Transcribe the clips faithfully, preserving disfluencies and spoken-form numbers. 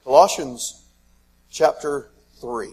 Colossians chapter three.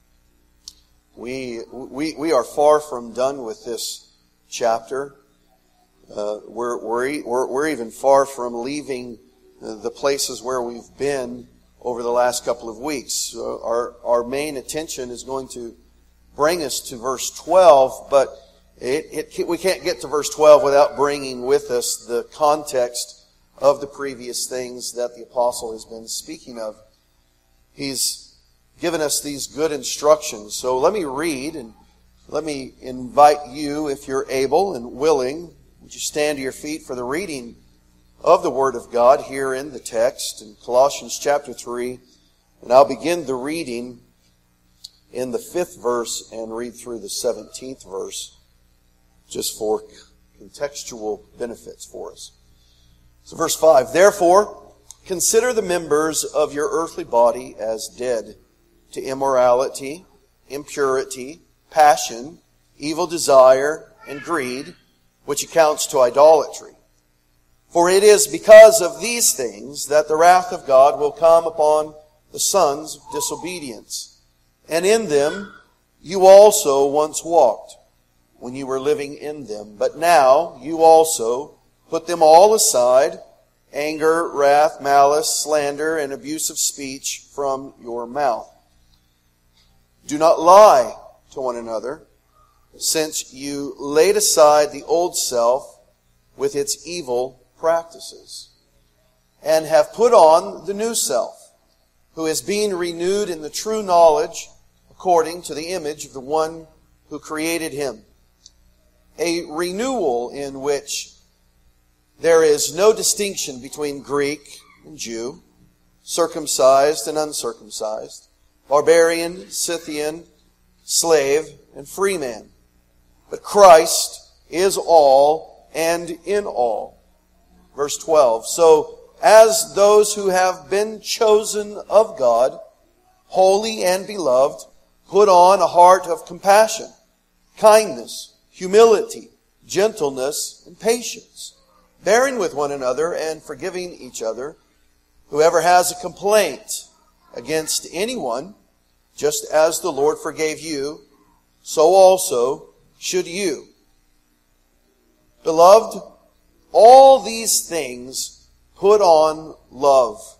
We, we, we are far from done with this chapter. Uh, we're, we're, we're, we're even far from leaving the places where we've been over the last couple of weeks. So our, our main attention is going to bring us to verse twelve, but it, it, we can't get to verse twelve without bringing with us the context of the previous things that the apostle has been speaking of. He's given us these good instructions. So let me read, and let me invite you, if you're able and willing, would you stand to your feet for the reading of the Word of God here in the text in Colossians chapter three. And I'll begin the reading in the fifth verse and read through the seventeenth verse, just for contextual benefits for us. So verse five, "Therefore, consider the members of your earthly body as dead to immorality, impurity, passion, evil desire, and greed, which amounts to idolatry. For it is because of these things that the wrath of God will come upon the sons of disobedience. And in them you also once walked, when you were living in them. But now you also put them all aside, anger, wrath, malice, slander, and abusive speech from your mouth. Do not lie to one another, since you laid aside the old self with its evil practices, and have put on the new self, who is being renewed in the true knowledge according to the image of the one who created him. A renewal in which there is no distinction between Greek and Jew, circumcised and uncircumcised, barbarian, Scythian, slave, and free man. But Christ is all and in all." Verse twelve, "So as those who have been chosen of God, holy and beloved, put on a heart of compassion, kindness, humility, gentleness, and patience, bearing with one another and forgiving each other. Whoever has a complaint against anyone, just as the Lord forgave you, so also should you. Beloved, all these things put on love,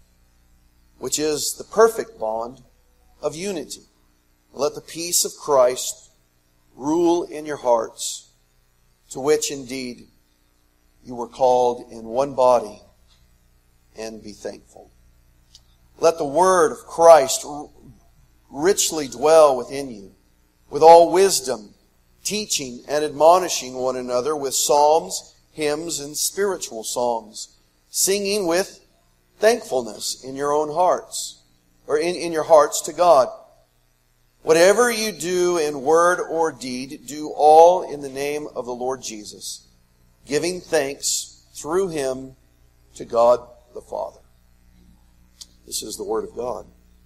which is the perfect bond of unity. Let the peace of Christ rule in your hearts, to which indeed you were called in one body, and be thankful. Let the word of Christ richly dwell within you, with all wisdom, teaching and admonishing one another with psalms, hymns, and spiritual songs, singing with thankfulness in your own hearts, or in, in your hearts to God. Whatever you do in word or deed, do all in the name of the Lord Jesus, giving thanks through Him to God the Father." This is the Word of God.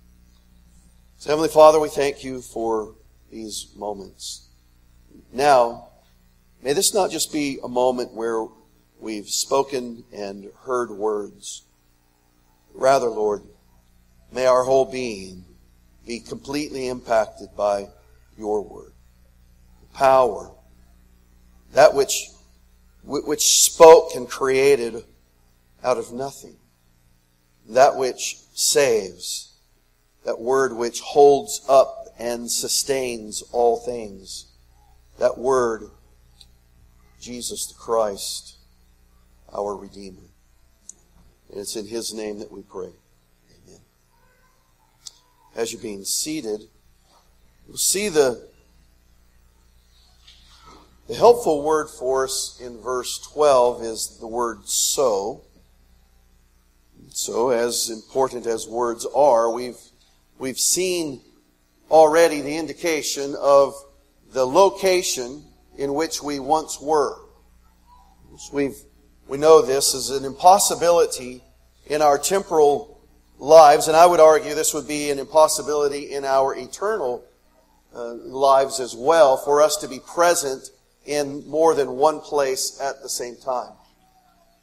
So, Heavenly Father, we thank You for these moments. Now, may this not just be a moment where we've spoken and heard words. Rather, Lord, may our whole being be completely impacted by Your Word. The power, that which, which spoke and created out of nothing. That which saves. That Word which holds up and sustains all things. That Word, Jesus the Christ, our Redeemer. And it's in His name that we pray. Amen. As you're being seated, you'll see the, the helpful word for us in verse twelve is the word "so." So, as important as words are, we've we've seen already the indication of the location in which we once were. We've, we know this is an impossibility in our temporal lives, and I would argue this would be an impossibility in our eternal uh, lives as well, for us to be present in more than one place at the same time.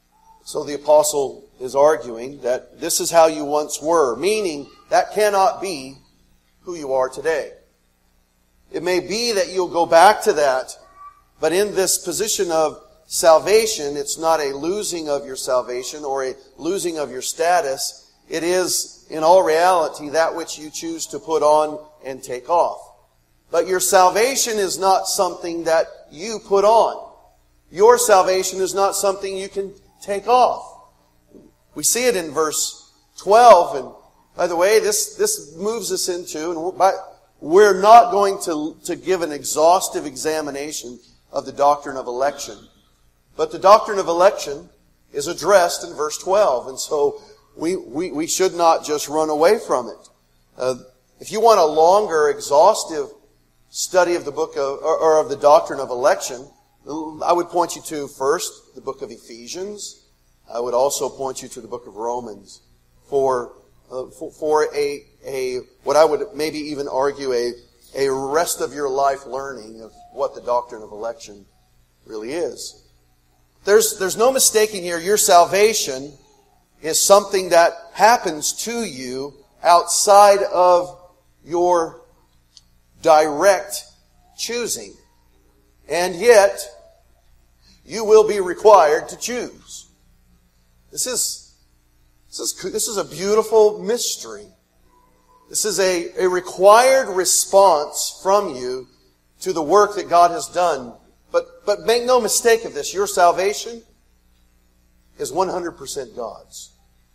So the apostle is arguing that this is how you once were, meaning that cannot be who you are today. It may be that you'll go back to that, but in this position of salvation, it's not a losing of your salvation or a losing of your status. It is, in all reality, that which you choose to put on and take off. But your salvation is not something that you put on. Your salvation is not something you can take off. We see it in verse twelve, and by the way, this, this moves us into, and we're, we're not going to, to give an exhaustive examination of the doctrine of election. But the doctrine of election is addressed in verse twelve, and so we, we, we should not just run away from it. Uh, if you want a longer, exhaustive study of the book of, or, or of the doctrine of election, I would point you to first the book of Ephesians. I would also point you to the book of Romans for uh, for, for a a what I would maybe even argue a a rest of your life learning of what the doctrine of election really is. There's there's no mistaking here. Your salvation is something that happens to you outside of your direct choosing. And yet, you will be required to choose. This is, this is, this is a beautiful mystery. This is a, a required response from you to the work that God has done. But, but make no mistake of this, your salvation is one hundred percent God's.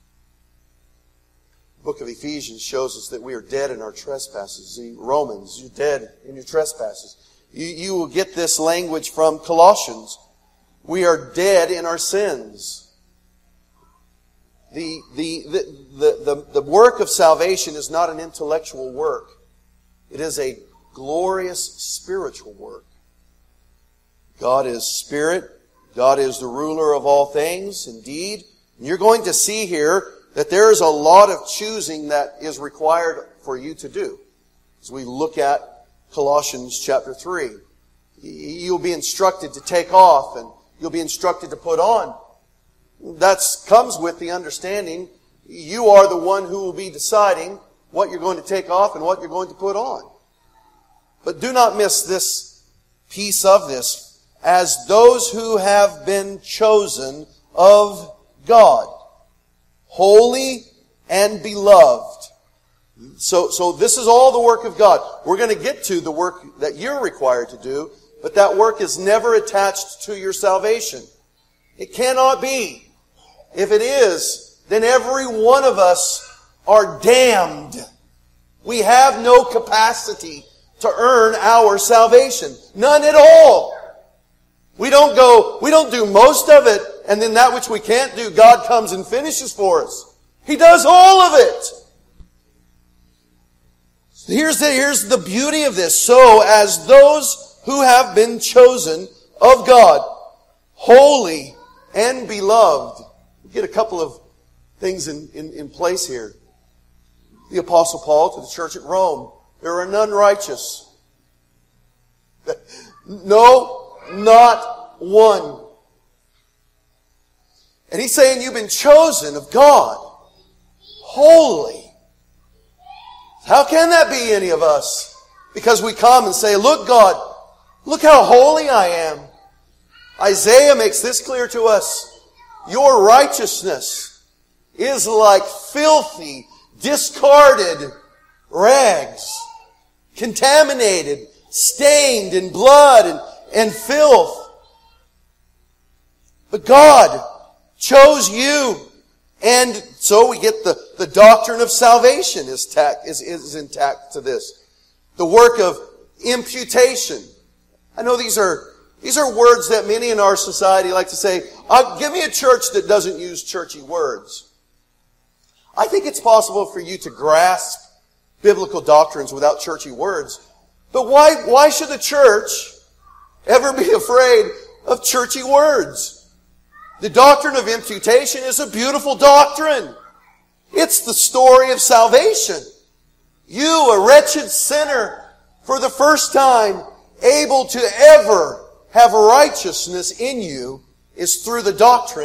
The book of Ephesians shows us that we are dead in our trespasses. The Romans, you're dead in your trespasses. You, you will get this language from Colossians. We are dead in our sins. The, the, the, the, the, the work of salvation is not an intellectual work. It is a glorious spiritual work. God is spirit. God is the ruler of all things, indeed. And you're going to see here that there is a lot of choosing that is required for you to do. As we look at Colossians chapter three, you'll be instructed to take off and you'll be instructed to put on. That comes with the understanding you are the one who will be deciding what you're going to take off and what you're going to put on. But do not miss this piece of this. As those who have been chosen of God, holy and beloved. So, so this is all the work of God. We're going to get to the work that you're required to do, but that work is never attached to your salvation. It cannot be. If it is, then every one of us are damned. We have no capacity to earn our salvation. None at all. We don't go, we don't do most of it, and then that which we can't do, God comes and finishes for us. He does all of it. Here's the, here's the beauty of this. So, as those who have been chosen of God, holy and beloved, we get a couple of things in, in, in place here. The Apostle Paul to the church at Rome, there are none righteous. No, not one. And he's saying you've been chosen of God. Holy. How can that be any of us? Because we come and say, look God, look how holy I am. Isaiah makes this clear to us. Your righteousness is like filthy, discarded rags. Contaminated, stained in blood and and filth. But God chose you. And so we get the, the doctrine of salvation is, tact, is, is intact to this. The work of imputation. I know these are, these are words that many in our society like to say, uh, give me a church that doesn't use churchy words. I think it's possible for you to grasp biblical doctrines without churchy words. But why, why should the church ever be afraid of churchy words? The doctrine of imputation is a beautiful doctrine. It's the story of salvation. You, a wretched sinner, for the first time, able to ever have righteousness in you, is through the doctrine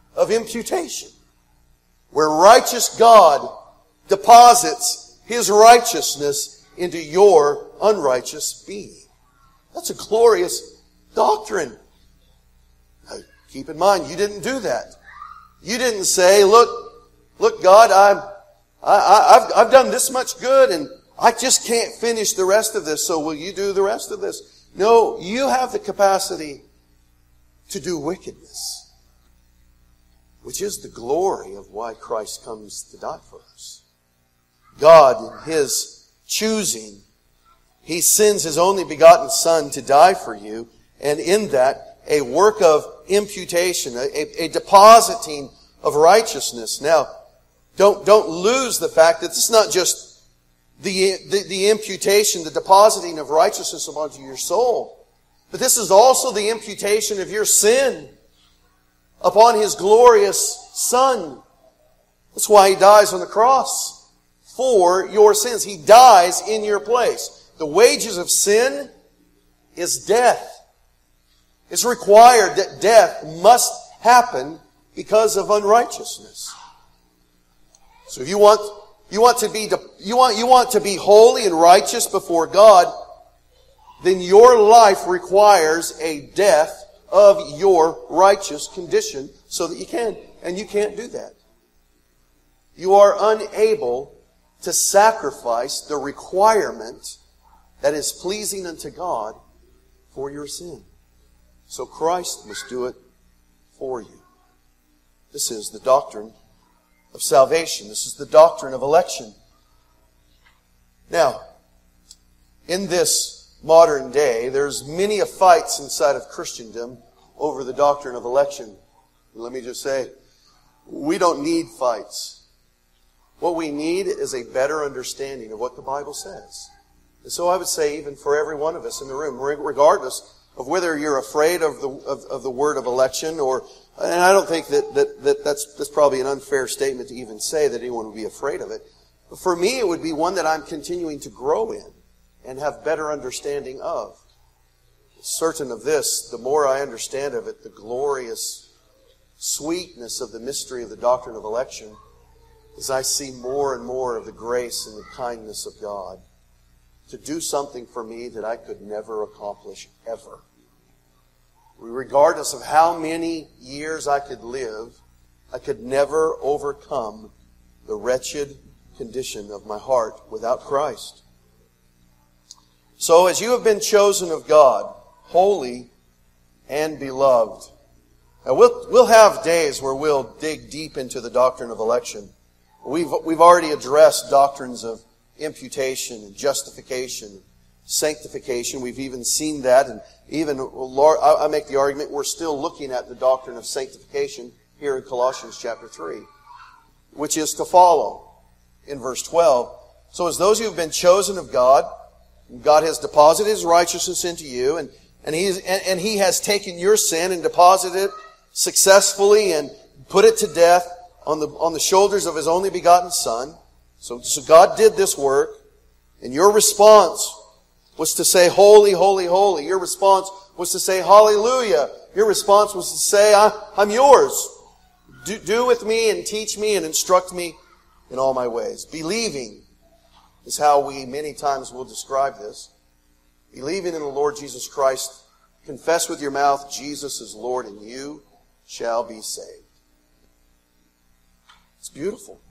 of imputation, where righteous God deposits His righteousness into your unrighteous being. That's a glorious doctrine. Now, keep in mind, you didn't do that. You didn't say, look, look, God, I'm, I, I, I've, I've done this much good and I just can't finish the rest of this, so will you do the rest of this? No, you have the capacity to do wickedness, which is the glory of why Christ comes to die for us. God, in His choosing, He sends His only begotten Son to die for you, and in that, a work of imputation, a, a depositing of righteousness. Now, don't, don't lose the fact that this is not just the, the, the imputation, the depositing of righteousness upon your soul, but this is also the imputation of your sin upon His glorious Son. That's why He dies on the cross, for your sins. He dies in your place. The wages of sin is death. It's required that death must happen because of unrighteousness. So if you want, you want to be, you want, you want to be holy and righteous before God, then your life requires a death of your righteous condition so that you can. And you can't do that. You are unable to sacrifice the requirement that is pleasing unto God for your sin. So Christ must do it for you. This is the doctrine of salvation. This is the doctrine of election. Now, in this modern day, there's many a fights inside of Christendom over the doctrine of election. Let me just say, we don't need fights. What we need is a better understanding of what the Bible says. And so I would say, even for every one of us in the room, regardless of whether you're afraid of the of, of the word of election, or, and I don't think that, that, that that's, that's probably an unfair statement to even say that anyone would be afraid of it. But for me, it would be one that I'm continuing to grow in and have better understanding of. Certain of this, the more I understand of it, the glorious sweetness of the mystery of the doctrine of election, as I see more and more of the grace and the kindness of God to do something for me that I could never accomplish ever. Regardless of how many years I could live, I could never overcome the wretched condition of my heart without Christ. So as you have been chosen of God, holy and beloved. Now we'll, we'll have days where we'll dig deep into the doctrine of election. We've, we've already addressed doctrines of imputation and justification, sanctification. We've even seen that, and even, I make the argument, we're still looking at the doctrine of sanctification here in Colossians chapter three, which is to follow in verse twelve. So as those who have been chosen of God, God has deposited His righteousness into you, and, and, he's, and, and He has taken your sin and deposited it successfully and put it to death on the, on the shoulders of His only begotten Son. So, so God did this work, and your response was to say, holy, holy, holy. Your response was to say, hallelujah. Your response was to say, I, I'm yours. Do, do with me and teach me and instruct me in all my ways. Believing is how we many times will describe this. Believing in the Lord Jesus Christ, confess with your mouth Jesus is Lord, and you shall be saved. It's beautiful.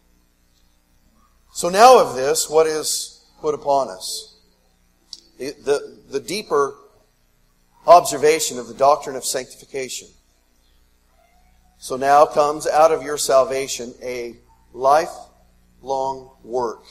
So now of this, what is put upon us? The, the, the deeper observation of the doctrine of sanctification. So now comes out of your salvation a lifelong work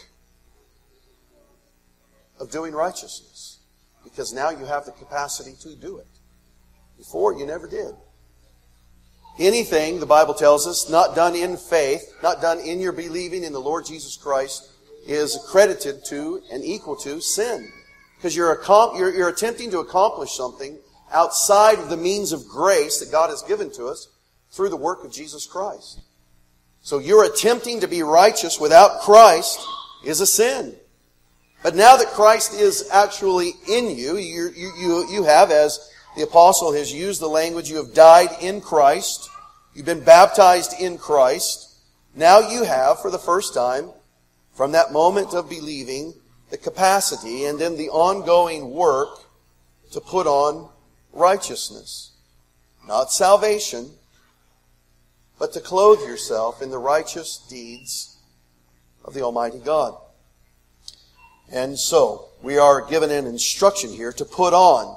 of doing righteousness. Because now you have the capacity to do it. Before, you never did. Anything, the Bible tells us, not done in faith, not done in your believing in the Lord Jesus Christ, is accredited to and equal to sin. Because you're, you're, you're attempting to accomplish something outside of the means of grace that God has given to us through the work of Jesus Christ. So you're attempting to be righteous without Christ is a sin. But now that Christ is actually in you, you, you, you have, as the apostle has used the language, you have died in Christ. You've been baptized in Christ. Now you have, for the first time, from that moment of believing, the capacity and then the ongoing work to put on righteousness. Not salvation, but to clothe yourself in the righteous deeds of the Almighty God. And so, we are given an instruction here to put on.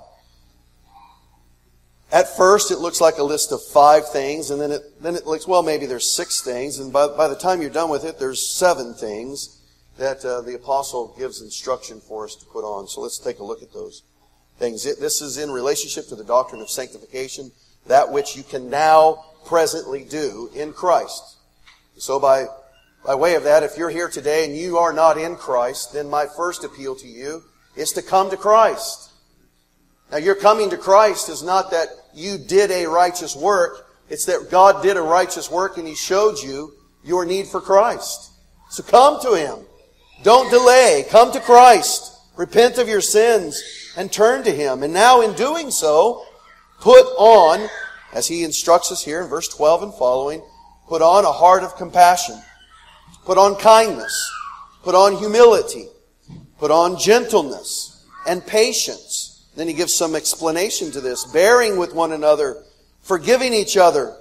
At first, it looks like a list of five things, and then it then it looks, well, maybe there's six things, and by, by the time you're done with it, there's seven things that uh, the apostle gives instruction for us to put on. So let's take a look at those things. It, this is in relationship to the doctrine of sanctification, that which you can now presently do in Christ. So by, by way of that, if you're here today and you are not in Christ, then my first appeal to you is to come to Christ. Now, your coming to Christ is not that you did a righteous work. It's that God did a righteous work and He showed you your need for Christ. So come to Him. Don't delay. Come to Christ. Repent of your sins and turn to Him. And now in doing so, put on, as He instructs us here in verse twelve and following, put on a heart of compassion. Put on kindness. Put on humility. Put on gentleness and patience. Then he gives some explanation to this. Bearing with one another. Forgiving each other.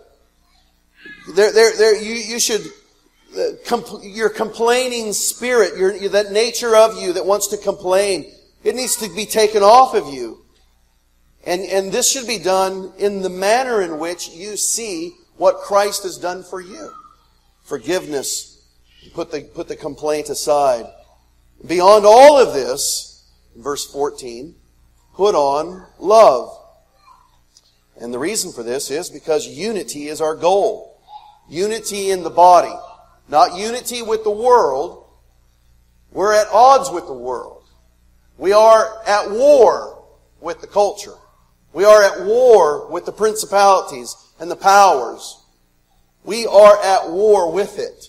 There, there, there, you, you should, uh, compl- your complaining spirit, your, that nature of you that wants to complain, it needs to be taken off of you. And, and this should be done in the manner in which you see what Christ has done for you. Forgiveness. Put the, put the complaint aside. Beyond all of this, verse fourteen, put on love. And the reason for this is because unity is our goal. Unity in the body. Not unity with the world. We're at odds with the world. We are at war with the culture. We are at war with the principalities and the powers. We are at war with it.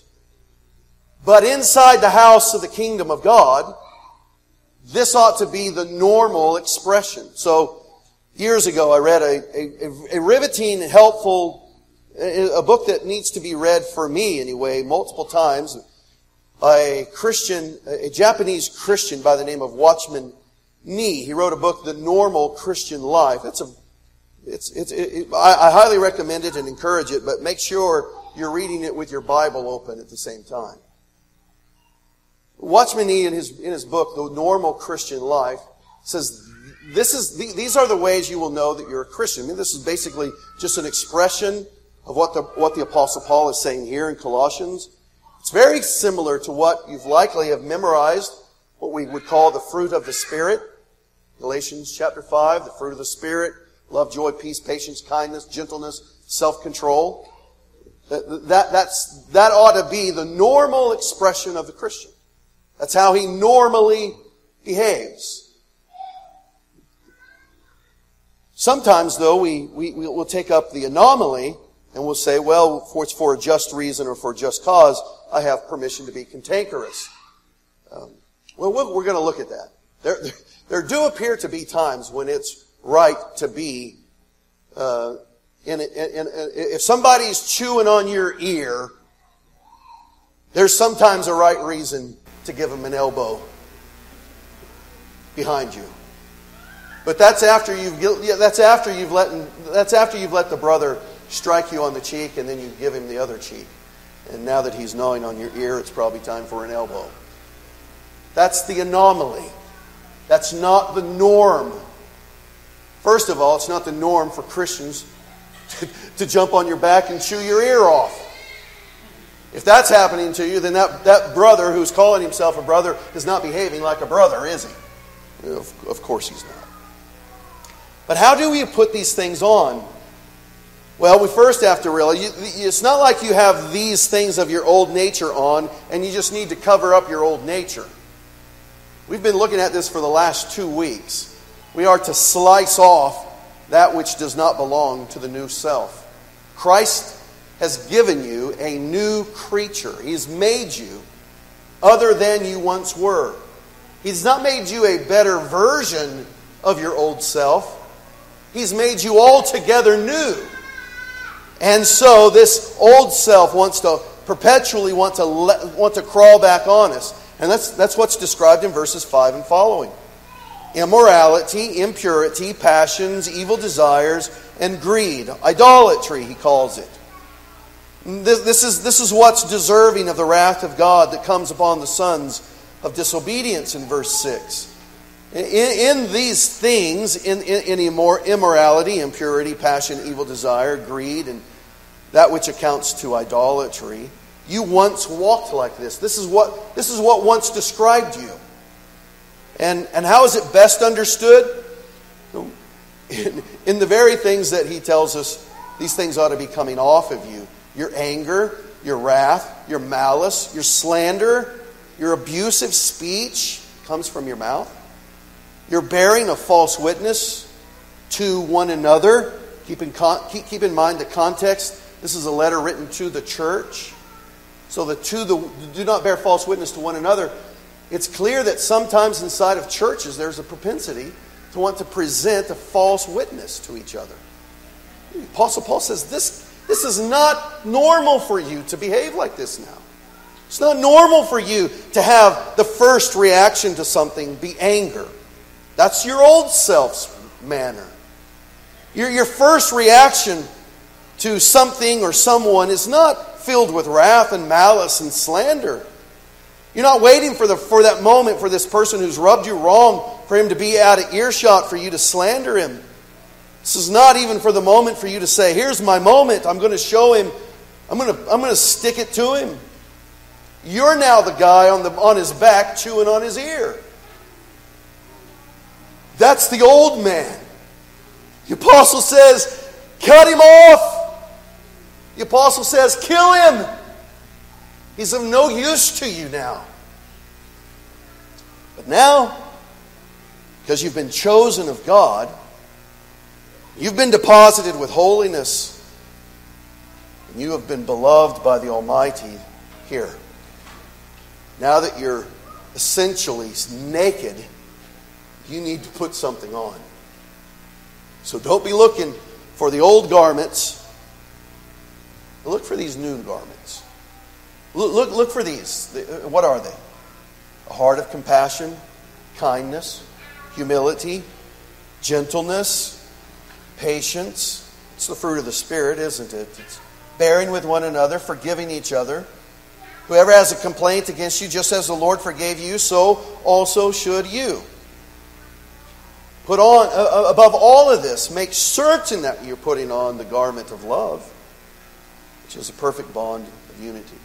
But inside the house of the kingdom of God, this ought to be the normal expression. So, years ago I read a, a, a riveting, helpful, a book that needs to be read for me anyway, multiple times. A Christian, a Japanese Christian by the name of Watchman Nee. He wrote a book, The Normal Christian Life. It's a, it's, it's, it, I, I highly recommend it and encourage it, but make sure you're reading it with your Bible open at the same time. Watchman Nee, in his in his book, The Normal Christian Life, says this is these are the ways you will know that you're a Christian. I mean, this is basically just an expression of what the what the Apostle Paul is saying here in Colossians. It's very similar to what you've likely have memorized, what we would call the fruit of the Spirit. Galatians chapter five, the fruit of the Spirit: love, joy, peace, patience, kindness, gentleness, self-control. That, that that's that ought to be the normal expression of the Christian. That's how he normally behaves. Sometimes, though, we, we, we'll take up the anomaly and we'll say, well, for it's for a just reason or for a just cause, I have permission to be cantankerous. Um, well, we're going to look at that. There, there do appear to be times when it's right to be, uh, in, in, in, if somebody's chewing on your ear, there's sometimes a right reason to give them an elbow behind you. But that's after you've yeah, that's after you've let that's after you've let the brother strike you on the cheek and then you give him the other cheek. And now that he's gnawing on your ear, it's probably time for an elbow. That's the anomaly. That's not the norm. First of all, it's not the norm for Christians to, to jump on your back and chew your ear off. If that's happening to you, then that, that brother who's calling himself a brother is not behaving like a brother, is he? Of, of course he's not. But how do we put these things on? Well, we first have to realize, you, it's not like you have these things of your old nature on and you just need to cover up your old nature. We've been looking at this for the last two weeks. We are to slice off that which does not belong to the new self. Christ has given you a new creature. He's made you other than you once were. He's not made you a better version of your old self. He's made you altogether new. And so this old self wants to perpetually want to let, want to crawl back on us. And that's, that's what's described in verses five and following. Immorality, impurity, passions, evil desires, and greed. Idolatry, he calls it. This, this, is, this is what's deserving of the wrath of God that comes upon the sons of disobedience in verse six. In, in these things, in, in, in immor, immorality, impurity, passion, evil desire, greed, and that which accounts to idolatry, you once walked like this. This is what, this is what once described you. And, and how is it best understood? In, in the very things that he tells us, these things ought to be coming off of you. Your anger, your wrath, your malice, your slander, your abusive speech comes from your mouth. Your bearing of false witness to one another. Keep in, con- keep, keep in mind the context. This is a letter written to the church. So the to the do not bear false witness to one another. It's clear that sometimes inside of churches there's a propensity to want to present a false witness to each other. The Apostle Paul says this, this is not normal for you to behave like this now. It's not normal for you to have the first reaction to something be anger. That's your old self's manner. Your, your first reaction to something or someone is not filled with wrath and malice and slander. You're not waiting for the for that moment for this person who's rubbed you wrong, for him to be out of earshot, for you to slander him. This is not even for the moment for you to say, here's my moment, I'm going to show him, I'm going to, I'm going to stick it to him. You're now the guy on, the, on his back chewing on his ear. That's the old man. The apostle says, cut him off. The apostle says, kill him. He's of no use to you now. But now, because you've been chosen of God, you've been deposited with holiness, and you have been beloved by the Almighty here. Now that you're essentially naked, you need to put something on. So don't be looking for the old garments. Look for these new garments. Look, look, look for these. What are they? A heart of compassion, kindness, humility, gentleness, patience. It's the fruit of the Spirit, isn't it? It's bearing with one another, forgiving each other. Whoever has a complaint against you, just as the Lord forgave you, so also should you. Put on, uh, above all of this, make certain that you're putting on the garment of love, which is a perfect bond of unity.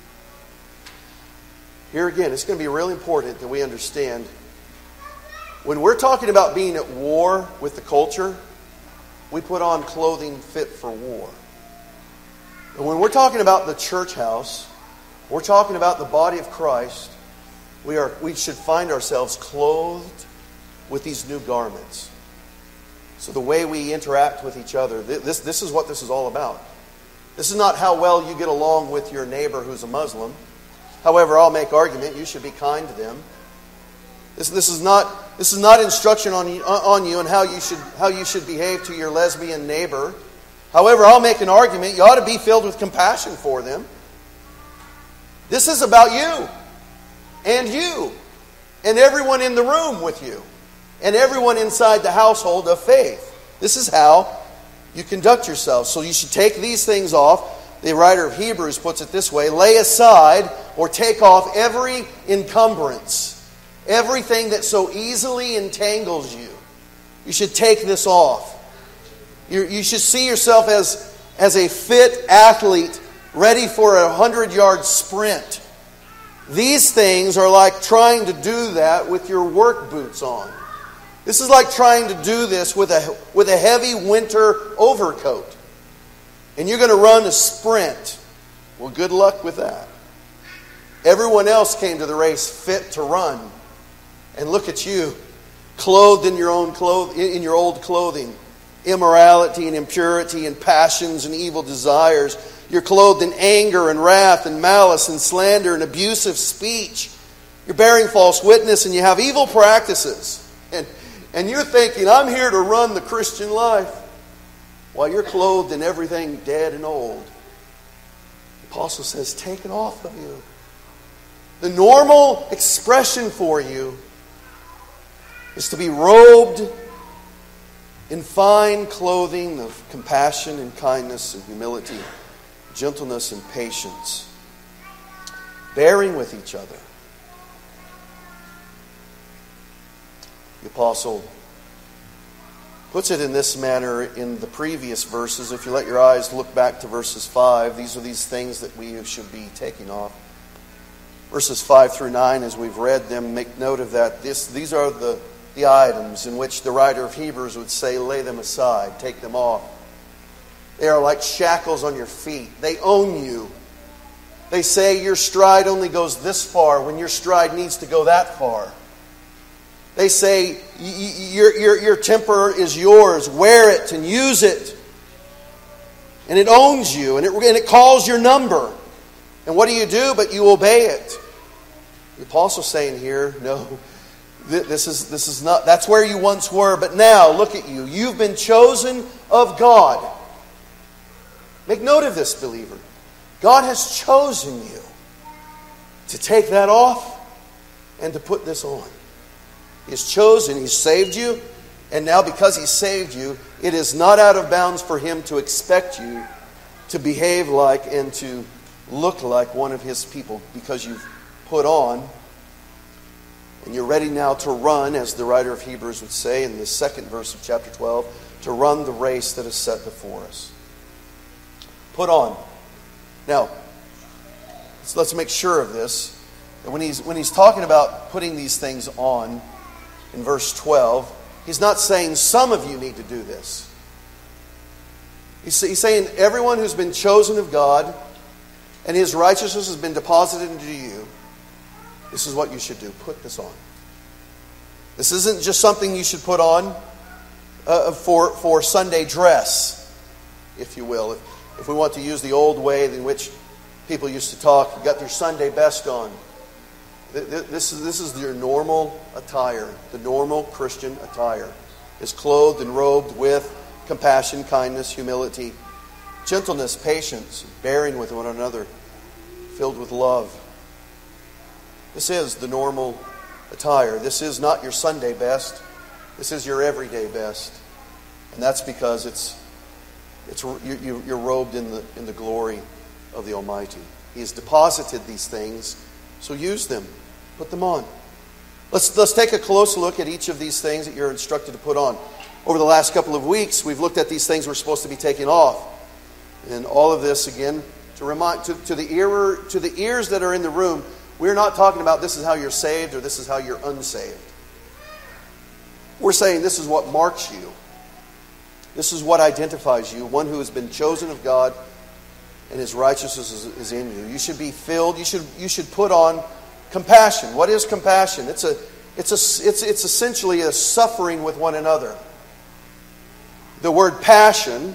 Here again, it's going to be really important that we understand when we're talking about being at war with the culture, we put on clothing fit for war. And when we're talking about the church house, we're talking about the body of Christ, we are we should find ourselves clothed with these new garments. So the way we interact with each other, this, this is what this is all about. This is not how well you get along with your neighbor who's a Muslim. However, I'll make argument, you should be kind to them. This, this is not this is not instruction on you, on you on how you should how you should behave to your lesbian neighbor. However, I'll make an argument, you ought to be filled with compassion for them. This is about you and you and everyone in the room with you and everyone inside the household of faith. This is how you conduct yourself. So you should take these things off. The writer of Hebrews puts it this way: lay aside or take off every encumbrance, everything that so easily entangles you. You should take this off. You, you should see yourself as, as a fit athlete ready for a hundred-yard sprint. These things are like trying to do that with your work boots on. This is like trying to do this with a, with a heavy winter overcoat. And you're going to run a sprint. Well, good luck with that. Everyone else came to the race fit to run. And look at you, clothed in your own cloth- in your old clothing. Immorality and impurity and passions and evil desires. You're clothed in anger and wrath and malice and slander and abusive speech. You're bearing false witness and you have evil practices. And, and you're thinking, I'm here to run the Christian life. while you're clothed in everything dead and old, the apostle says, take it off of you. The normal expression for you is to be robed in fine clothing of compassion and kindness and humility, gentleness and patience, bearing with each other. The apostle puts it in this manner in the previous verses. If you let your eyes look back to verses five, these are these things that we should be taking off. Verses five through nine, as we've read them, make note of that. This, these are the, the items in which the writer of Hebrews would say, lay them aside, take them off. They are like shackles on your feet. They own you. They say your stride only goes this far when your stride needs to go that far. They say your, your, your temper is yours. Wear it and use it. And it owns you. And it, and it calls your number. And what do you do? But you obey it. The apostle's saying here, no, this is, this is not, that's where you once were. But now, look at you. You've been chosen of God. Make note of this, believer. God has chosen you to take that off and to put this on. He's chosen, He's saved you, and now because He's saved you, it is not out of bounds for Him to expect you to behave like and to look like one of His people because you've put on and you're ready now to run, as the writer of Hebrews would say in the second verse of chapter twelve, to run the race that is set before us. Put on. Now, so let's make sure of this. And when he's, when he's talking about putting these things on, in verse twelve, he's not saying some of you need to do this. He's, he's saying everyone who's been chosen of God and His righteousness has been deposited into you, this is what you should do. Put this on. This isn't just something you should put on uh, for, for Sunday dress, if you will. If, if we want to use the old way in which people used to talk, you got their Sunday best on. This is, this is your normal attire. The normal Christian attire is clothed and robed with compassion, kindness, humility, gentleness, patience, bearing with one another, filled with love. This is the normal attire. This is not your Sunday best. This is your everyday best. And that's because it's it's you, you're robed in the in the glory of the Almighty. He has deposited these things, so use them. Put them on. Let's, let's take a close look at each of these things that you're instructed to put on. Over the last couple of weeks, we've looked at these things we're supposed to be taking off. And all of this, again, to remind to, to the ear, to the ears that are in the room, we're not talking about this is how you're saved or this is how you're unsaved. We're saying this is what marks you. This is what identifies you, one who has been chosen of God and His righteousness is, is in you. You should be filled, you should, you should put on compassion. What is compassion? It's a, it's a, it's, it's essentially a suffering with one another. The word passion,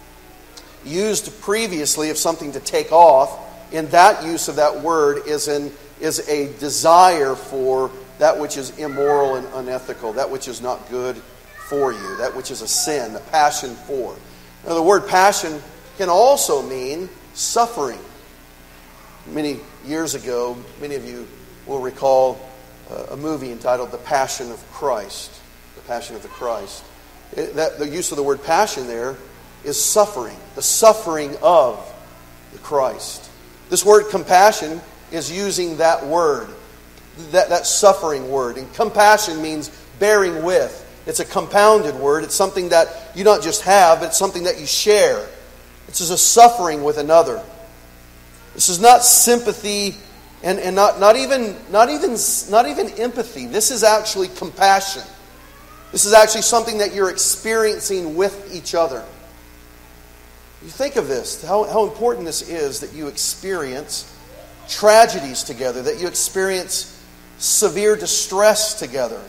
used previously of something to take off, in that use of that word is an is a desire for that which is immoral and unethical, that which is not good for you, that which is a sin, a passion for. Now, the word passion can also mean suffering. Many years ago, many of you will recall uh, a movie entitled The Passion of Christ. The Passion of the Christ. It, that, the use of the word passion there is suffering. The suffering of the Christ. This word compassion is using that word. That, that suffering word. And compassion means bearing with. It's a compounded word. It's something that you not just have, but it's something that you share. It's just a suffering with another. This is not sympathy and, and not, not even not even not even empathy. This is actually compassion. This is actually something that you're experiencing with each other. You think of this, how, how important this is that you experience tragedies together, that you experience severe distress together.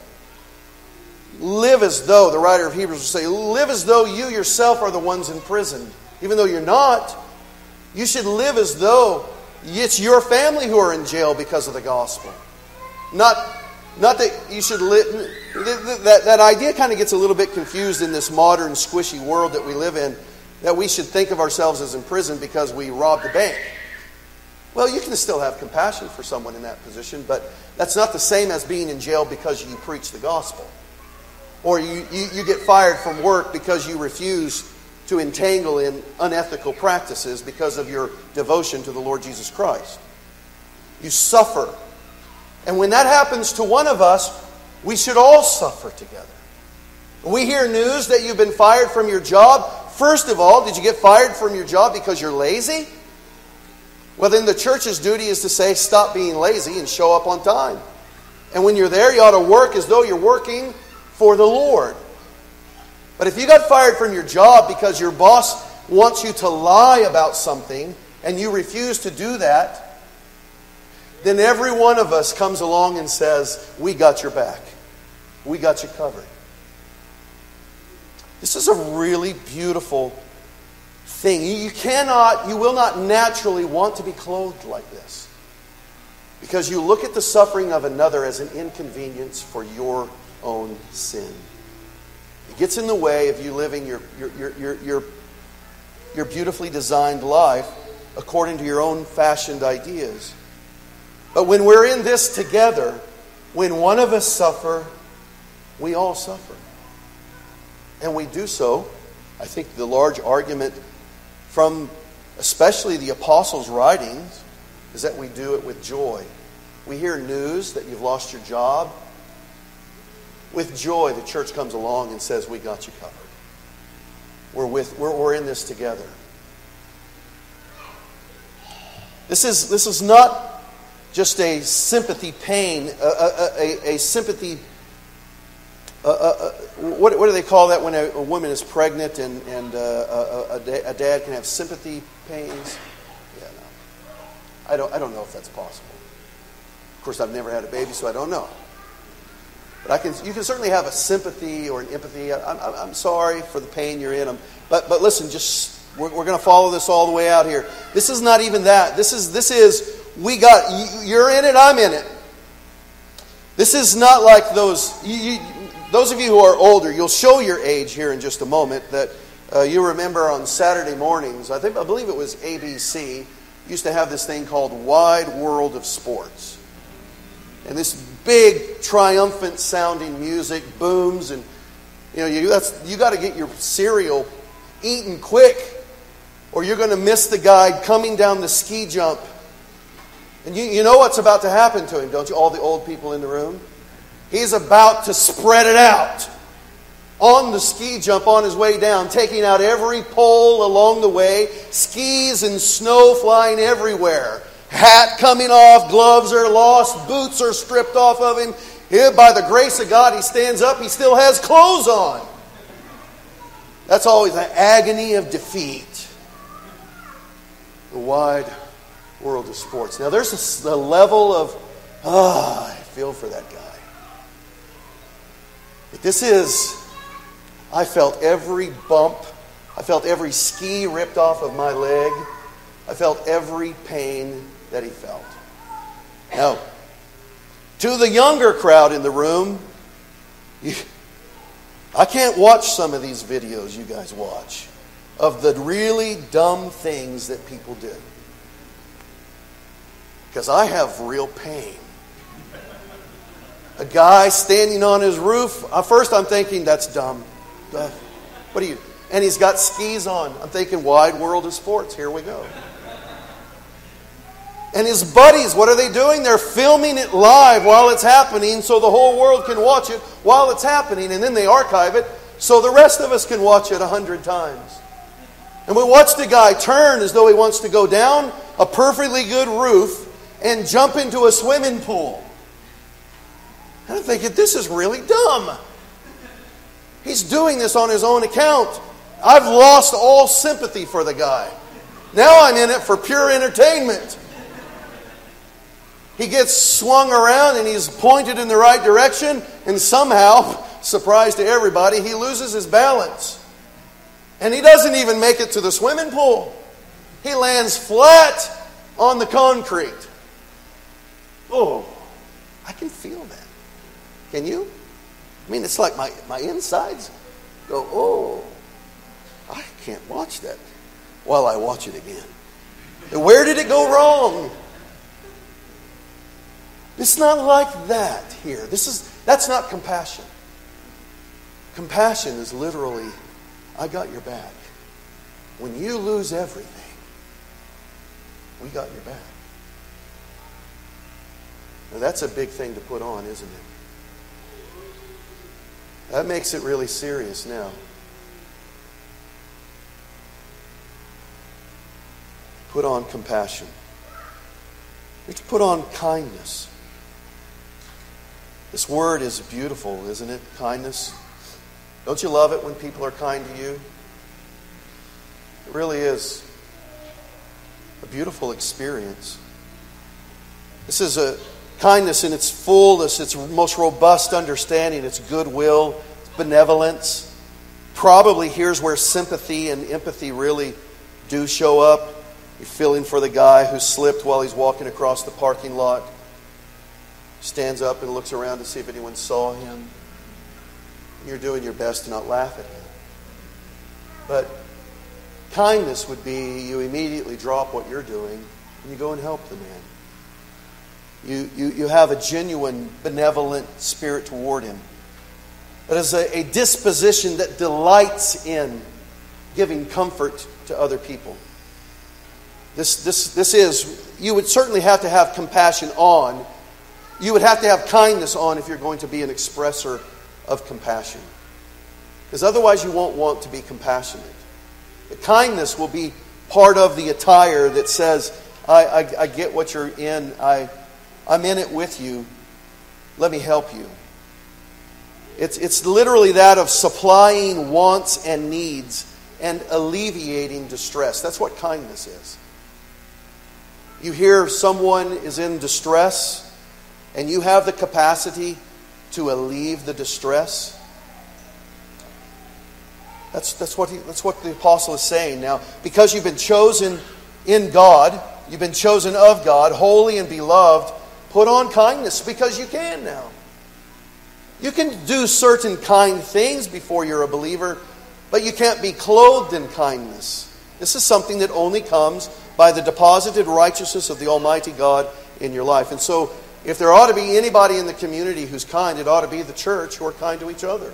Live as though, the writer of Hebrews will say, live as though you yourself are the ones imprisoned. Even though you're not, you should live as though it's your family who are in jail because of the gospel. Not, Not that you should live... That, that idea kind of gets a little bit confused in this modern, squishy world that we live in, that we should think of ourselves as in prison because we robbed a bank. Well, you can still have compassion for someone in that position, but that's not the same as being in jail because you preach the gospel. Or you, you, you get fired from work because you refuse to entangle in unethical practices because of your devotion to the Lord Jesus Christ. You suffer. And when that happens to one of us, we should all suffer together. We hear news that you've been fired from your job. First of all, did you get fired from your job because you're lazy? Well, then the church's duty is to say, stop being lazy and show up on time. And when you're there, you ought to work as though you're working for the Lord. But if you got fired from your job because your boss wants you to lie about something and you refuse to do that, then every one of us comes along and says, we got your back. We got you covered. This is a really beautiful thing. You cannot, you will not naturally want to be clothed like this. Because you look at the suffering of another as an inconvenience for your own sin. It gets in the way of you living your, your, your, your, your, your beautifully designed life according to your own fashioned ideas. But when we're in this together, when one of us suffer, we all suffer. And we do so, I think the large argument from especially the apostles' writings is that we do it with joy. We hear news that you've lost your job. With joy, the church comes along and says, we got you covered. We're, with, we're, we're in this together. This is, this is not just a sympathy pain, a, a, a, a sympathy... Uh, uh, what, what do they call that when a, a woman is pregnant and, and uh, a, a, a dad can have sympathy pains? Yeah, no. I don't, I don't know if that's possible. Of course, I've never had a baby, so I don't know. But I can, you can certainly have a sympathy or an empathy. I, I'm, I'm sorry for the pain you're in. But, but listen, just we're, we're going to follow this all the way out here. This is not even that. This is, this is we got, you're in it, I'm in it. This is not like those... You, you, Those of you who are older, you'll show your age here in just a moment, that uh, you remember on Saturday mornings, I think I believe it was A B C, used to have this thing called Wide World of Sports. And this big, triumphant sounding music booms, and you know, you, that's, you got to get your cereal eaten quick, or you're going to miss the guy coming down the ski jump. And you, you know what's about to happen to him, don't you? All the old people in the room. He's about to spread it out on the ski jump on his way down, taking out every pole along the way, skis and snow flying everywhere, hat coming off, gloves are lost, boots are stripped off of him. Here, by the grace of God, he stands up, he still has clothes on. That's always the agony of defeat. The wide world of sports. Now there's a, a level of, ah, oh, I feel for that guy. But this is, I felt every bump. I felt every ski ripped off of my leg. I felt every pain that he felt. Now, to the younger crowd in the room, you, I can't watch some of these videos you guys watch of the really dumb things that people do. Because I have real pain. A guy standing on his roof. Uh, first I'm thinking, that's dumb. Uh, what are you? And he's got skis on. I'm thinking, wide world of sports. Here we go. And his buddies, what are they doing? They're filming it live while it's happening so the whole world can watch it while it's happening. And then they archive it so the rest of us can watch it a hundred times. And we watch the guy turn as though he wants to go down a perfectly good roof and jump into a swimming pool. And I'm thinking, this is really dumb. He's doing this on his own account. I've lost all sympathy for the guy. Now I'm in it for pure entertainment. He gets swung around and he's pointed in the right direction, and somehow, surprise to everybody, he loses his balance. And he doesn't even make it to the swimming pool. He lands flat on the concrete. Oh, I can feel that. Can you? I mean, it's like my, my insides go, oh, I can't watch that while I watch it again. And where did it go wrong? It's not like that here. This is that's not compassion. Compassion is literally, I got your back. When you lose everything, we got your back. Now that's a big thing to put on, isn't it? That makes it really serious now. Put on compassion. We have to put on kindness. This word is beautiful, isn't it? Kindness. Don't you love it when people are kind to you? It really is a beautiful experience. This is a kindness in its fullness, its most robust understanding, its goodwill, its benevolence. Probably here's where sympathy and empathy really do show up. You're feeling for the guy who slipped while he's walking across the parking lot. Stands up and looks around to see if anyone saw him. You're doing your best to not laugh at him. But kindness would be you immediately drop what you're doing and you go and help the man. You, you, you have a genuine, benevolent spirit toward him. That is a, a disposition that delights in giving comfort to other people. This, this, this is, you would certainly have to have compassion on. You would have to have kindness on if you're going to be an expresser of compassion. Because otherwise you won't want to be compassionate. But kindness will be part of the attire that says, I, I, I get what you're in. I, I'm in it with you. Let me help you. It's, it's literally that of supplying wants and needs and alleviating distress. That's what kindness is. You hear someone is in distress and you have the capacity to alleviate the distress. That's, that's, what he, that's what the apostle is saying now. Because you've been chosen in God, you've been chosen of God, holy and beloved, put on kindness because you can now. You can do certain kind things before you're a believer, but you can't be clothed in kindness. This is something that only comes by the deposited righteousness of the Almighty God in your life. And so, if there ought to be anybody in the community who's kind, it ought to be the church who are kind to each other.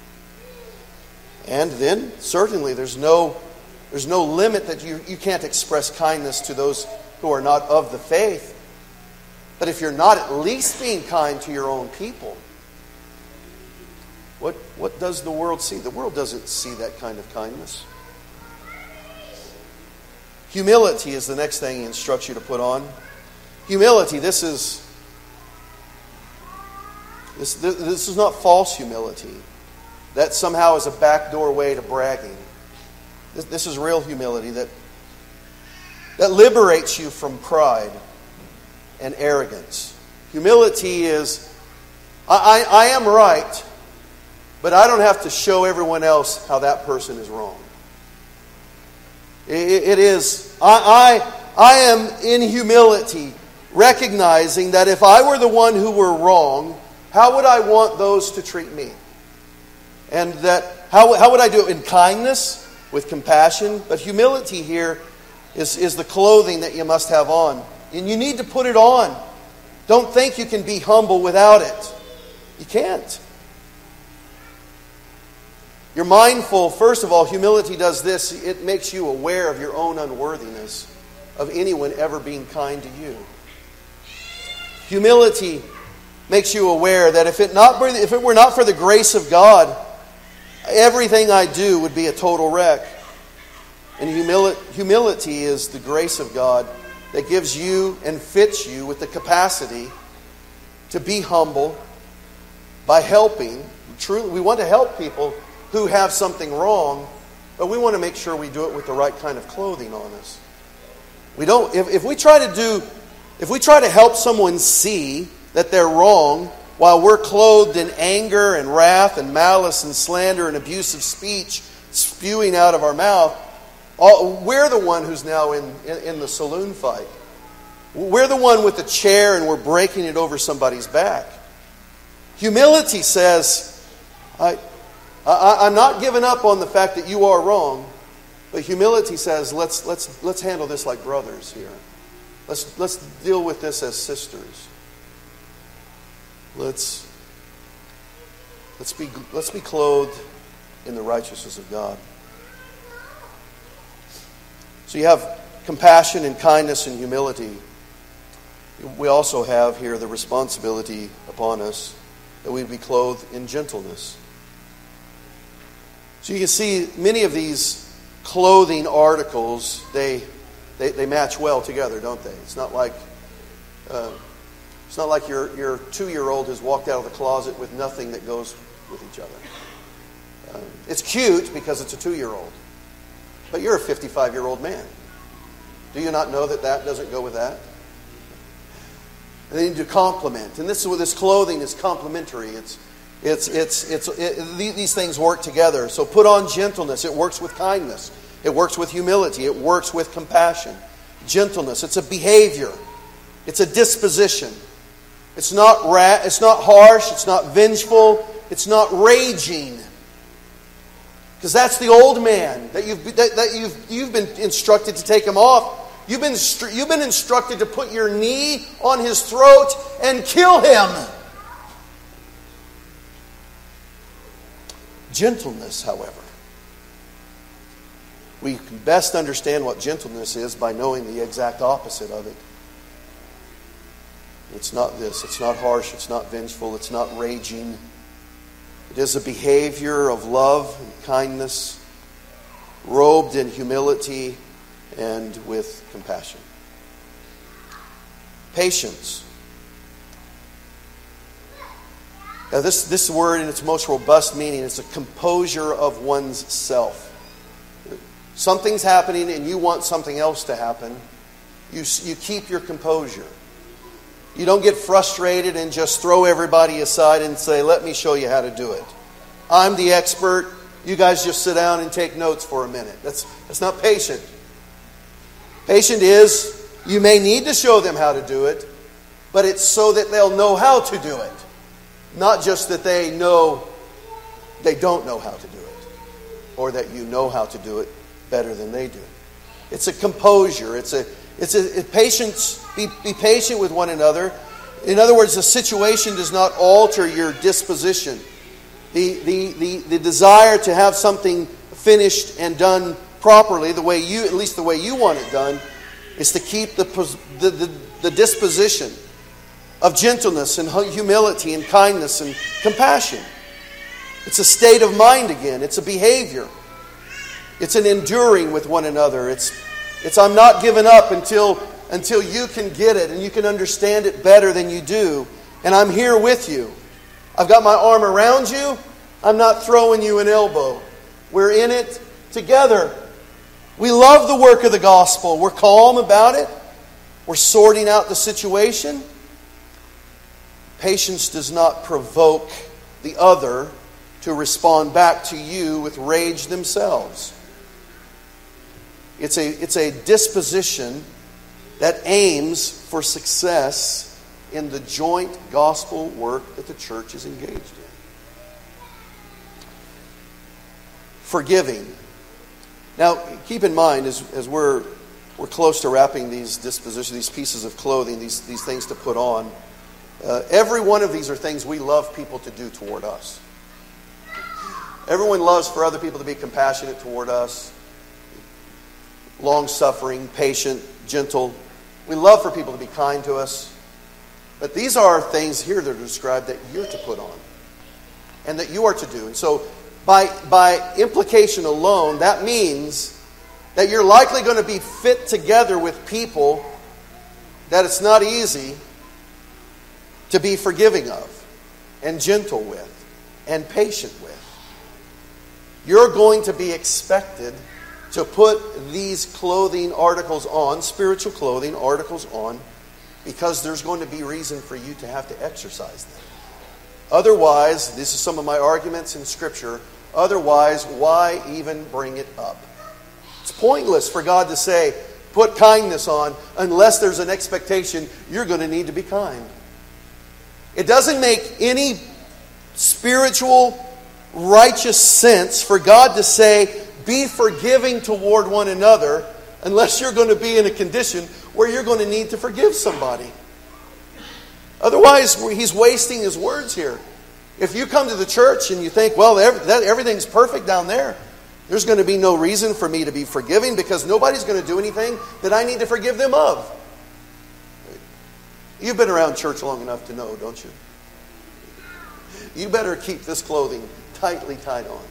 And then, certainly, there's no, there's no limit that you, you can't express kindness to those who are not of the faith. But if you're not at least being kind to your own people, what, what does the world see? The world doesn't see that kind of kindness. Humility is the next thing he instructs you to put on. Humility, this is this, this, this is not false humility. That somehow is a backdoor way to bragging. This, this is real humility that, that liberates you from pride and arrogance. Humility is, I, I, I am right, but I don't have to show everyone else how that person is wrong. It, it is, I, I, I am in humility, recognizing that if I were the one who were wrong, how would I want those to treat me? And that, how, how would I do it? In kindness, with compassion. But humility here is, is the clothing that you must have on. And you need to put it on. Don't think you can be humble without it. You can't. You're mindful, first of all, humility does this. It makes you aware of your own unworthiness of anyone ever being kind to you. Humility makes you aware that if it not if it were not for the grace of God, everything I do would be a total wreck. And humility, humility is the grace of God that gives you and fits you with the capacity to be humble by helping. Truly, we want to help people who have something wrong, but we want to make sure we do it with the right kind of clothing on us. We don't. If, if we try to do, if we try to help someone see that they're wrong while we're clothed in anger and wrath and malice and slander and abusive speech spewing out of our mouth, all, we're the one who's now in, in, in the saloon fight. We're the one with the chair and we're breaking it over somebody's back. Humility says, I, I, I'm not giving up on the fact that you are wrong, but humility says, let's, let's, let's handle this like brothers here. Let's, let's deal with this as sisters. Let's, let's, be, let's be clothed in the righteousness of God. So you have compassion and kindness and humility. We also have here the responsibility upon us that we be clothed in gentleness. So you can see many of these clothing articles, they they, they match well together, don't they? It's not like uh, it's not like your your two-year-old has walked out of the closet with nothing that goes with each other. Uh, it's cute because it's a two-year-old, but you're a fifty-five-year-old man. Do you not know that that doesn't go with that? And they need to complement, and this is what this clothing is complementary. It's it's it's it's it, these things work together. So put on gentleness. It works with kindness. It works with humility. It works with compassion. Gentleness. It's a behavior. It's a disposition. It's not ra- It's not harsh. It's not vengeful. It's not raging. Because that's the old man that you've that, that you've you've been instructed to take him off. You've been you've been instructed to put your knee on his throat and kill him. Gentleness, however. We can best understand what gentleness is by knowing the exact opposite of it. It's not this. It's not harsh. It's not vengeful. It's not raging. It is a behavior of love and kindness, robed in humility and with compassion. Patience. Now this, this word in its most robust meaning is a composure of one's self. Something's happening and you want something else to happen. You, you keep your composure. You don't get frustrated and just throw everybody aside and say, let me show you how to do it. I'm the expert. You guys just sit down and take notes for a minute. That's, that's not patient. Patient is, you may need to show them how to do it, but it's so that they'll know how to do it. Not just that they know they don't know how to do it, or that you know how to do it better than they do. It's a composure. It's a it's a, a patience. Be, be patient with one another. In other words, the situation does not alter your disposition. The the the, the desire to have something finished and done properly, the way you, at least the way you want it done, is to keep the the, the, the disposition of gentleness and humility and kindness and compassion. It's a state of mind again. It's a behavior. It's an enduring with one another. It's it's I'm not giving up until until you can get it and you can understand it better than you do. And I'm here with you. I've got my arm around you. I'm not throwing you an elbow. We're in it together. We love the work of the gospel. We're calm about it. We're sorting out the situation. Patience does not provoke the other to respond back to you with rage themselves. It's a, it's a disposition that aims for success in the joint gospel work that the church is engaged in. Forgiving. Now, keep in mind, as, as we're, we're close to wrapping these dispositions, these pieces of clothing, these, these things to put on, uh, every one of these are things we love people to do toward us. Everyone loves for other people to be compassionate toward us, long-suffering, patient, gentle. We love for people to be kind to us. But these are things here that are described that you're to put on and that you are to do. And so by, by implication alone, that means that you're likely going to be fit together with people that it's not easy to be forgiving of and gentle with and patient with. You're going to be expected to put these clothing articles on, spiritual clothing articles on, because there's going to be reason for you to have to exercise them. Otherwise, this is some of my arguments in Scripture, otherwise, why even bring it up? It's pointless for God to say, put kindness on, unless there's an expectation you're going to need to be kind. It doesn't make any spiritual, righteous sense for God to say, be forgiving toward one another, unless you're going to be in a condition where you're going to need to forgive somebody. Otherwise, he's wasting his words here. If you come to the church and you think, well, everything's perfect down there, there's going to be no reason for me to be forgiving because nobody's going to do anything that I need to forgive them of. You've been around church long enough to know, don't you? You better keep this clothing tightly tied on.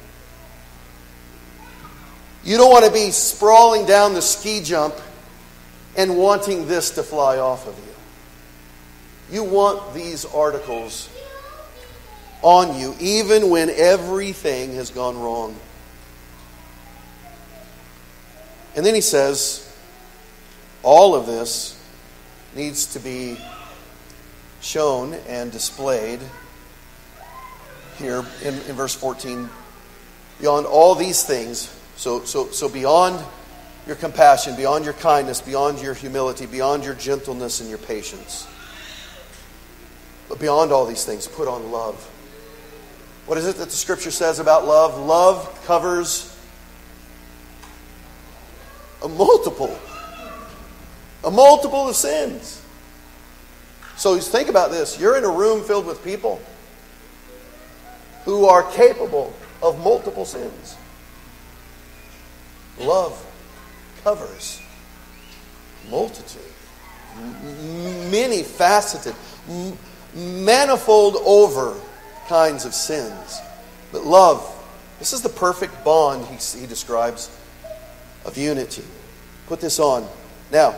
You don't want to be sprawling down the ski jump and wanting this to fly off of you. You want these articles on you even when everything has gone wrong. And then he says, all of this needs to be shown and displayed here in, in verse fourteen. Beyond all these things, so, so, so beyond your compassion, beyond your kindness, beyond your humility, beyond your gentleness and your patience, but beyond all these things, put on love. What is it that the Scripture says about love? Love covers a multiple, a multiple of sins. So think about this. You're in a room filled with people who are capable of multiple sins. Love covers multitude, many faceted, manifold over kinds of sins. But love, this is the perfect bond he, he describes of unity. Put this on. Now,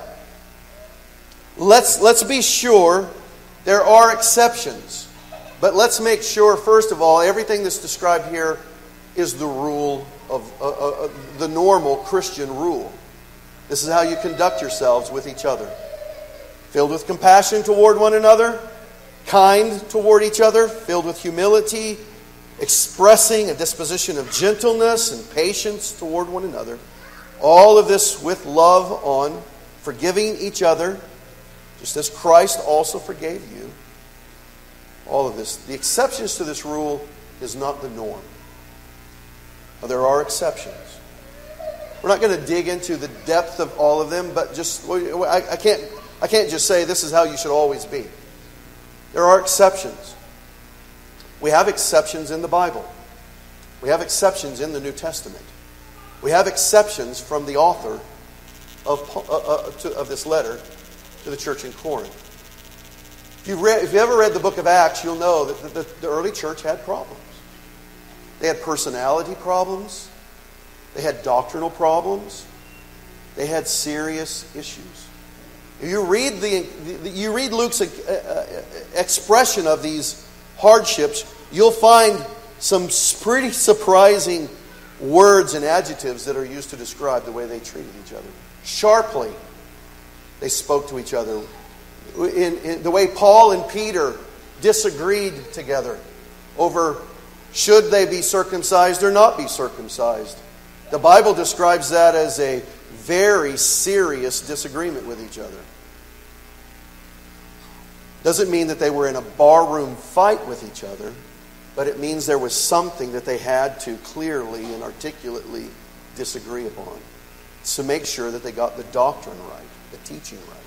let's let's be sure there are exceptions. But let's make sure, first of all, everything that's described here is the rule of uh, uh, the normal Christian rule. This is how you conduct yourselves with each other. Filled with compassion toward one another, kind toward each other, filled with humility, expressing a disposition of gentleness and patience toward one another. All of this with love on, forgiving each other, just as Christ also forgave you. All of this. The exceptions to this rule is not the norm. Now, there are exceptions. We're not going to dig into the depth of all of them, but just I, I can't I can't just say this is how you should always be. There are exceptions. We have exceptions in the Bible. We have exceptions in the New Testament. We have exceptions from the author of, uh, uh, to, of this letter to the church in Corinth. If you've, read, if you've ever read the book of Acts, you'll know that the, the, the early church had problems. They had personality problems. They had doctrinal problems. They had serious issues. If you read, the, the, you read Luke's uh, expression of these hardships, you'll find some pretty surprising words and adjectives that are used to describe the way they treated each other. Sharply, they spoke to each other. In, in the way Paul and Peter disagreed together over should they be circumcised or not be circumcised. The Bible describes that as a very serious disagreement with each other. Doesn't mean that they were in a barroom fight with each other, but it means there was something that they had to clearly and articulately disagree upon to make sure that they got the doctrine right, the teaching right.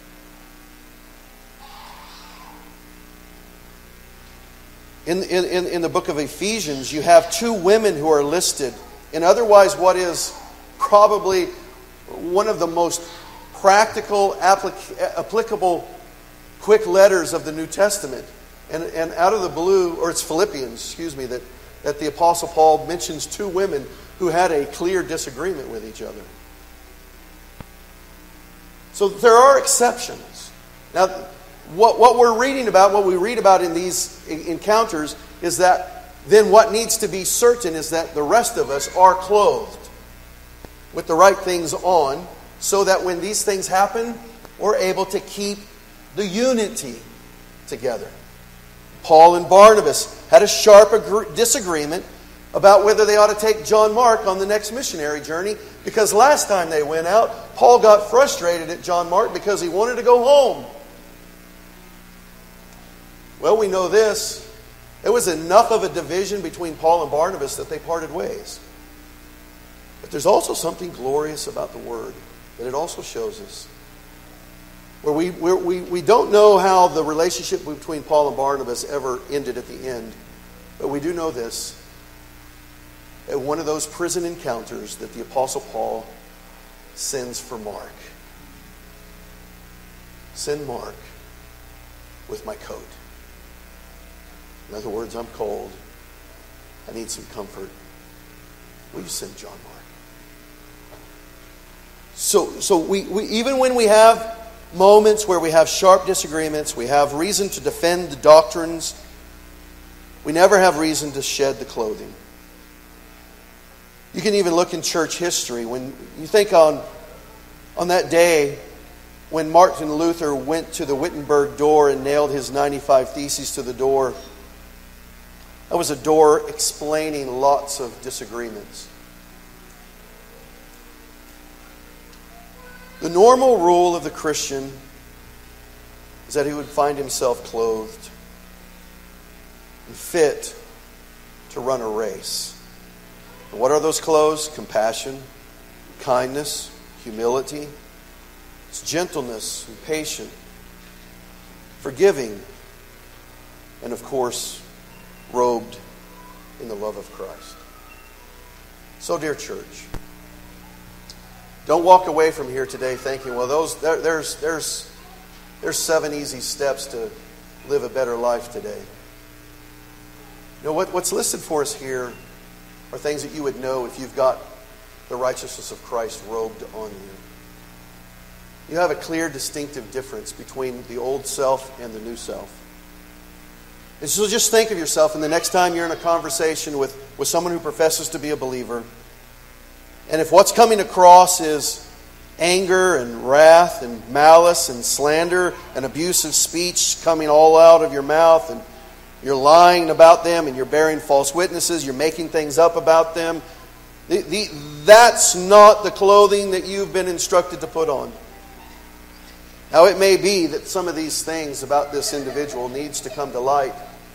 In, in, in the book of Ephesians, you have two women who are listed in otherwise what is probably one of the most practical, applic- applicable quick letters of the New Testament. And, and out of the blue, or it's Philippians, excuse me, that, that the Apostle Paul mentions two women who had a clear disagreement with each other. So there are exceptions. Now, what, what we're reading about, what we read about in these encounters is that then what needs to be certain is that the rest of us are clothed with the right things on so that when these things happen, we're able to keep the unity together. Paul and Barnabas had a sharp agree- disagreement about whether they ought to take John Mark on the next missionary journey, because last time they went out, Paul got frustrated at John Mark because he wanted to go home. Well, we know this. It There was enough of a division between Paul and Barnabas that they parted ways. But there's also something glorious about the Word that it also shows us. Where we, where we, we don't know how the relationship between Paul and Barnabas ever ended at the end. But we do know this. At one of those prison encounters that the Apostle Paul sends for Mark. Send Mark with my coat. In other words, I'm cold. I need some comfort. Will you send John Mark? So, so we, we even when we have moments where we have sharp disagreements, we have reason to defend the doctrines, we never have reason to shed the clothing. You can even look in church history. When you think on, on that day when Martin Luther went to the Wittenberg door and nailed his ninety-five Theses to the door, that was a door explaining lots of disagreements. The normal rule of the Christian is that he would find himself clothed and fit to run a race. And what are those clothes? Compassion, kindness, humility, it's gentleness and patience, forgiving, and of course, robed in the love of Christ. So, dear church, don't walk away from here today thinking, well, those there, there's there's there's seven easy steps to live a better life today. You know what, what's listed for us here are things that you would know if you've got the righteousness of Christ robed on you. You have a clear, distinctive difference between the old self and the new self. And so just think of yourself, and the next time you're in a conversation with, with someone who professes to be a believer, and if what's coming across is anger and wrath and malice and slander and abusive speech coming all out of your mouth, and you're lying about them and you're bearing false witnesses, you're making things up about them, the, the, that's not the clothing that you've been instructed to put on. Now, it may be that some of these things about this individual needs to come to light.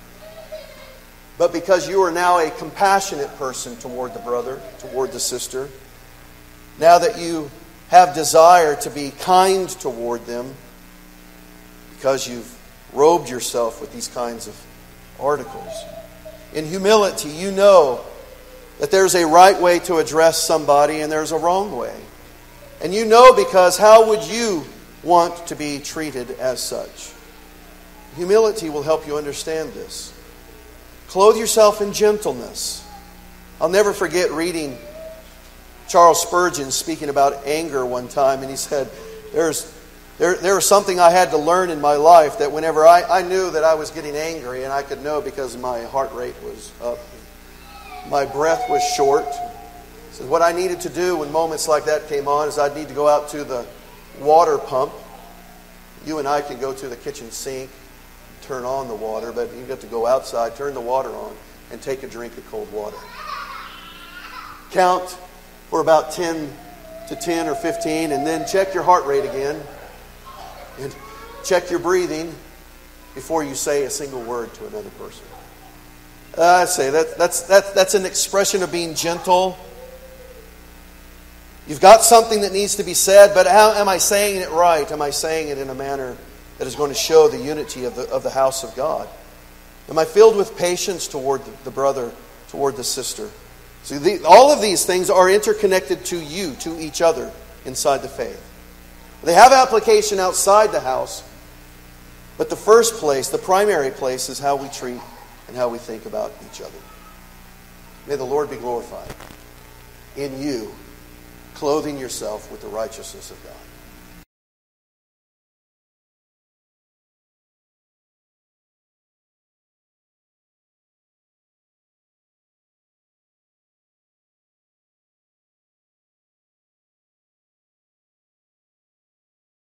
But because you are now a compassionate person toward the brother, toward the sister, now that you have desire to be kind toward them, because you've robed yourself with these kinds of articles. In humility, you know that there's a right way to address somebody and there's a wrong way. And you know because how would you want to be treated as such? Humility will help you understand this. Clothe yourself in gentleness. I'll never forget reading Charles Spurgeon speaking about anger one time, and he said, There's there, there was something I had to learn in my life, that whenever I, I knew that I was getting angry, and I could know because my heart rate was up, my breath was short. He said, what I needed to do when moments like that came on is I'd need to go out to the water pump. You and I can go to the kitchen sink, turn on the water, but you have to go outside, turn the water on, and take a drink of cold water. Count for about ten to ten or fifteen, and then check your heart rate again, and check your breathing before you say a single word to another person. Uh, I say that that's that, that's an expression of being gentle. You've got something that needs to be said, but how am I saying it right? Am I saying it in a manner that is going to show the unity of the of the house of God? Am I filled with patience toward the brother, toward the sister? See, the, all of these things are interconnected to you, to each other inside the faith. They have application outside the house, but the first place, the primary place, is how we treat and how we think about each other. May the Lord be glorified in you, clothing yourself with the righteousness of God.